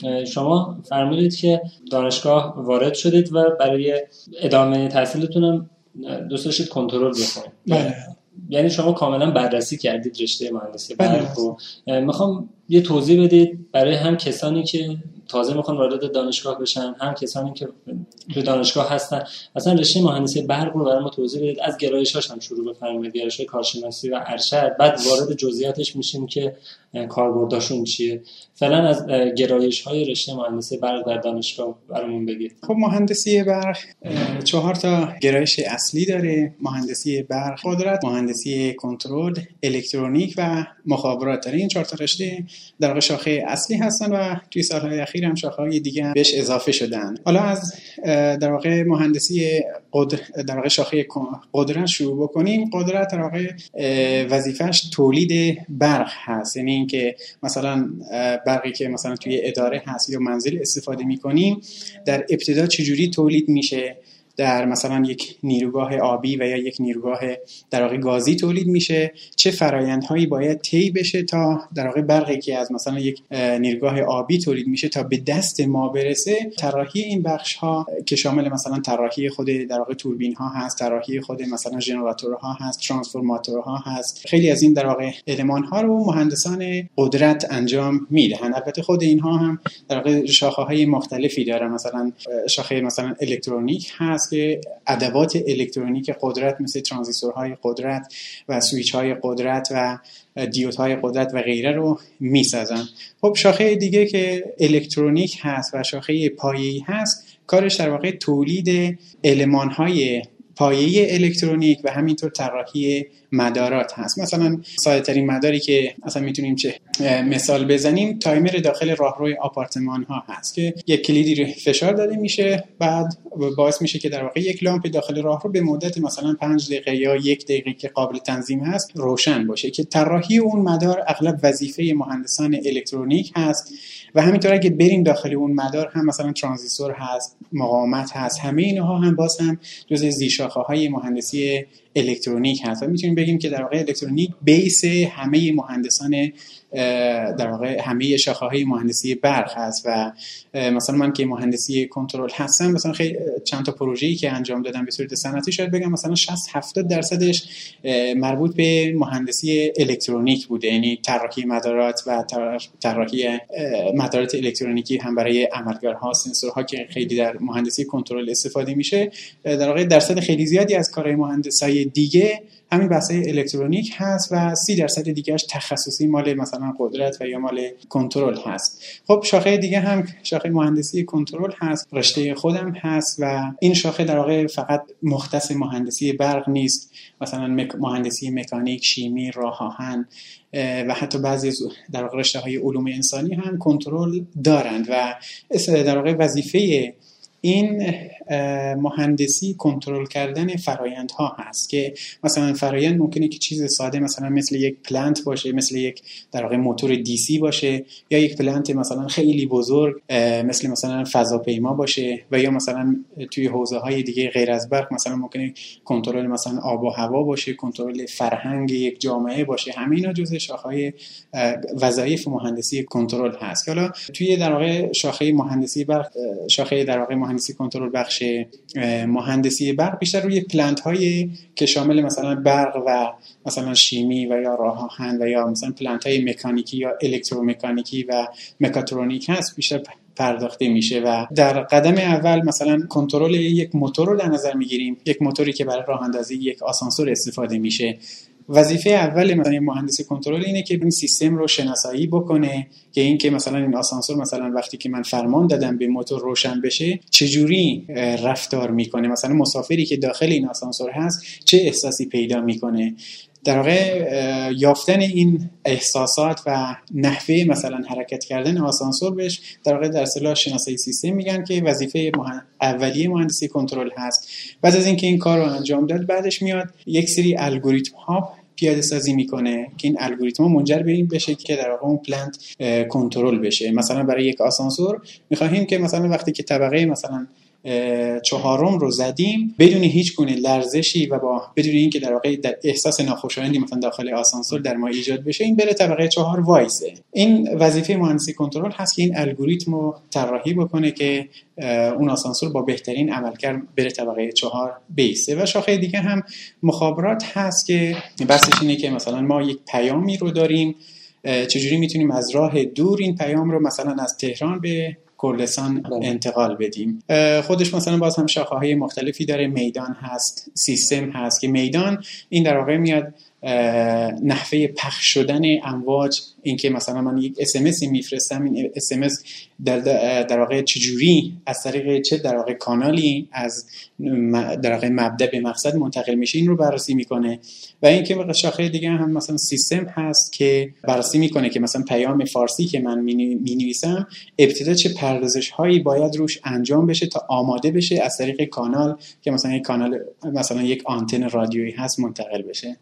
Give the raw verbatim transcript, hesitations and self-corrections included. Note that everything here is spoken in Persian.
شما فرمودید که دانشگاه وارد شدید و برای ادامه تحصیلتون هم دوست داشتید کنترل بکنید. بله. یعنی شما کاملا بررسی کردید رشته مهندسی برق رو. میخوام یه توضیح بدید برای هم کسانی که تازه میخوان وارد دانشگاه بشن، هم کسانی که تو دانشگاه هستن، اصلا رشته مهندسی برق رو برای ما توضیح بدید، از گرایش‌هاش هم شروع بفرمایید، گرایش کارشناسی و ارشد، بعد وارد جزئیاتش میشیم که کاربردشون چیه. فعلا از گرایش‌های رشته مهندسی برق در دانشگاه برامون بگید. خب مهندسی برق چهار تا گرایش اصلی داره. مهندسی برق قدرت، مهندسی کنترل، الکترونیک و مخابرات داره. این چهار تا رشته در واقع شاخه اصلی هستن و توی سالهای اخیر هم شاخه‌های دیگه هم بهش اضافه شدن. حالا از در واقع مهندسی قدرت در واقع شاخه قدرت شروع بکنیم. قدرت در واقع وظیفه‌اش تولید برق هست، یعنی اینکه مثلا برقی که مثلا توی اداره هست یا منزل استفاده می‌کنیم در ابتدا چجوری تولید میشه، در مثلا یک نیروگاه آبی و یا یک نیروگاه در واقع گازی تولید میشه، چه فرآیندهایی باید طی بشه تا در واقع برقی که از مثلا یک نیروگاه آبی تولید میشه تا به دست ما برسه. طراحی این بخش ها که شامل مثلا طراحی خود در واقع توربین ها هست، طراحی خود مثلا ژنراتورها هست، ترانسفورماتورها هست، خیلی از این در واقع المان ها رو مهندسان قدرت انجام میدهن. البته خود اینها هم در واقع شاخه های مختلفی داره. مثلا شاخه مثلا الکترونیک هست که ادوات الکترونیک قدرت مثل ترانزیستورهای قدرت و سویچ‌های قدرت و دیودهای قدرت و غیره رو میسازن. خب شاخه دیگه که الکترونیک هست و شاخه پایه‌ای هست، کارش در واقع تولید المان‌های پایه‌ای الکترونیک و همینطور طراحی مدارات هست. مثلا ساده ترین مداری که اصلا میتونیم چه مثال بزنیم، تایمر داخل راهروی آپارتمان ها هست که یک کلیدی رو فشار داده میشه، بعد باعث میشه که در واقع یک لامپ داخل راهرو به مدت مثلا پنج دقیقه یا یک دقیقه که قابل تنظیم هست روشن باشه، که طراحی اون مدار اغلب وظیفه مهندسان الکترونیک هست. و همینطور اگه بریم داخل اون مدار هم مثلا ترانزیستور هست، مقاومت هست، همه اینها هم باز هم جزء زیرشاخه‌های مهندسی الکترونیک هست و میتونیم بگیم که در واقع الکترونیک بیس همه مهندسان در واقع همه شاخه‌های مهندسی برق هست. و مثلا من که مهندسی کنترل هستم، مثلا خیلی چند تا پروژه‌ای که انجام دادم به صورت صنعتی، شاید بگم مثلا شصت هفتاد درصدش مربوط به مهندسی الکترونیک بوده، یعنی طراحی مدارات و طراحی مدارات الکترونیکی هم برای عملگرها، سنسورها که خیلی در مهندسی کنترل استفاده میشه. در واقع درصد خیلی زیادی از کارهای مهندسای دیگه همین بحث‌های الکترونیک هست و سی درصد دیگه‌اش تخصصی مال مثلا قدرت و یا مال کنترل هست. خب شاخه دیگه هم شاخه مهندسی کنترل هست، رشته خودم هست و این شاخه در واقع فقط مختص مهندسی برق نیست، مثلا مک... مهندسی مکانیک، شیمی، راه آهن و حتی بعضی در واقع رشته‌های علوم انسانی هم کنترل دارند و در واقع وظیفه این مهندسی کنترل کردن فرآیندها هست که مثلا فرآیند ممکنه که چیز ساده مثلا مثل یک پلنت باشه، مثل یک در واقع موتور دی سی باشه، یا یک پلنت مثلا خیلی بزرگ مثل مثلا فضاپیما باشه، و یا مثلا توی حوزه‌های دیگه غیر از برق مثلا ممکنه کنترل مثلا آب و هوا باشه، کنترل فرهنگ یک جامعه باشه. همه اینا جزء شاخه‌های وظایف مهندسی کنترل هست. حالا توی در واقع شاخه مهندسی برق، شاخه در واقع مهندسی کنترل بخش مهندسی برق بیشتر روی پلنت های که شامل مثلا برق و مثلا شیمی و یا راه آهن و یا مثلا پلنت های مکانیکی یا الکترومکانیکی و مکاترونیک هست بیشتر پرداخته میشه. و در قدم اول مثلا کنترل یک موتور رو در نظر میگیریم، یک موتوری که برای راه اندازی یک آسانسور استفاده میشه. وظیفه اول مثلا مهندسی کنترل اینه که این سیستم رو شناسایی بکنه که این که مثلا این آسانسور مثلا وقتی که من فرمان دادم به موتور روشن بشه چجوری رفتار میکنه، مثلا مسافری که داخل این آسانسور هست چه احساسی پیدا میکنه. در واقع یافتن این احساسات و نحوه مثلا حرکت کردن آسانسور بهش در واقع در اصطلاح شناسایی سیستم میگن که وظیفه مهن... اولیه مهندسی کنترل هست. بعد از اینکه این کار رو انجام داد، بعدش میاد یک سری الگوریتم ها پیاده سازی میکنه که این الگوریتم ها منجر به این بشه که در واقع اون پلنت کنترل بشه. مثلا برای یک آسانسور میخواهیم که مثلا وقتی که طبقه مثلا چهارم رو زدیم بدون هیچ گونه لرزشی و با بدون اینکه در واقع در احساس ناخوشایندی مثلا داخل آسانسور در ما ایجاد بشه، این بره طبقه چهار وایسه. این وظیفه مهندسی کنترل هست که این الگوریتم رو طراحی بکنه که اون آسانسور با بهترین عملکرد بره طبقه چهار بیسته. و شاخه دیگه هم مخابرات هست که بحثش اینه که مثلا ما یک پیامی رو داریم، چجوری میتونیم از راه دور این پیام رو مثلا از تهران به کردستان انتقال بدیم. خودش مثلا باز هم شاخه‌های مختلفی داره، میدان هست، سیستم هست که میدان این در واقع میاد نحوه پخش شدن امواج، اینکه مثلا من یک اس ام اس میفرستم، این اس ام اس در در واقع چجوری از طریق چه در واقع کانالی از در واقع مبدا به مقصد منتقل میشه، این رو بررسی میکنه. و اینکه شاخه دیگه هم مثلا سیستم هست که بررسی میکنه که مثلا پیام فارسی که من مینویسم ابتدا چه پردازش هایی باید روش انجام بشه تا آماده بشه از طریق کانال که مثلا یک کانال مثلا یک آنتن رادیویی هست منتقل بشه.